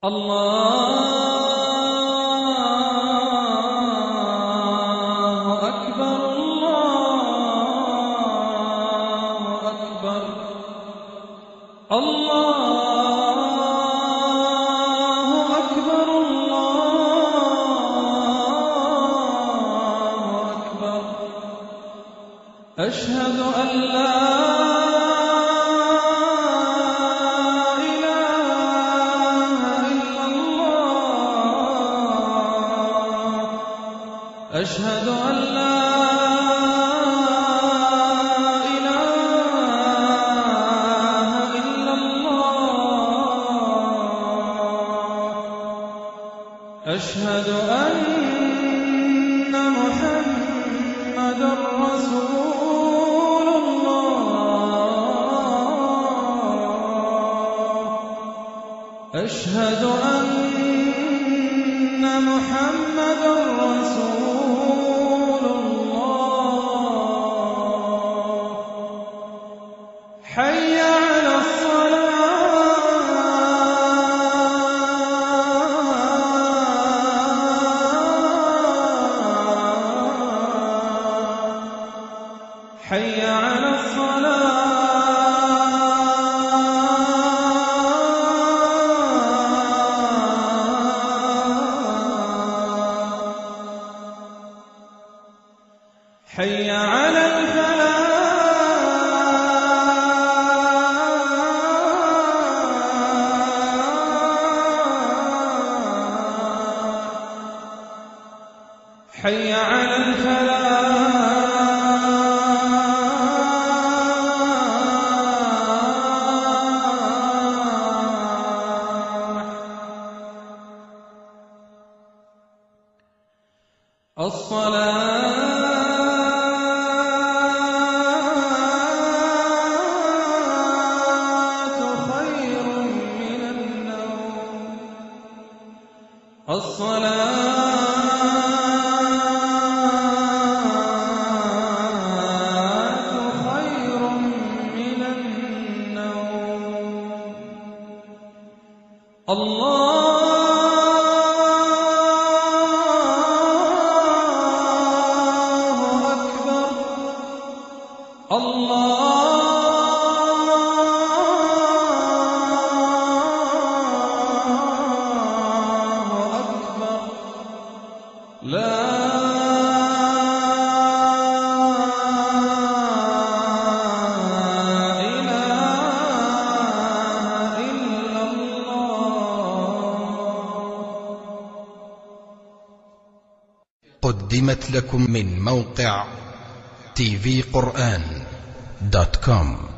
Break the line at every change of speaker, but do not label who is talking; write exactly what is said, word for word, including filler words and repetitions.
الله أكبر الله أكبر الله أكبر الله أكبر أشهد أن لا أشهد أن لا إله إلا الله أشهد أن محمدًا رسول الله أشهد أن محمدًا رسول حي على الصلاة حي على الصلاة حي على الفلاح حي على الفلاح الصلاة خير من النوم الصلاة الله أكبر الله أكبر لا
قدمت لكم من موقع تي في قرآن دوت كوم.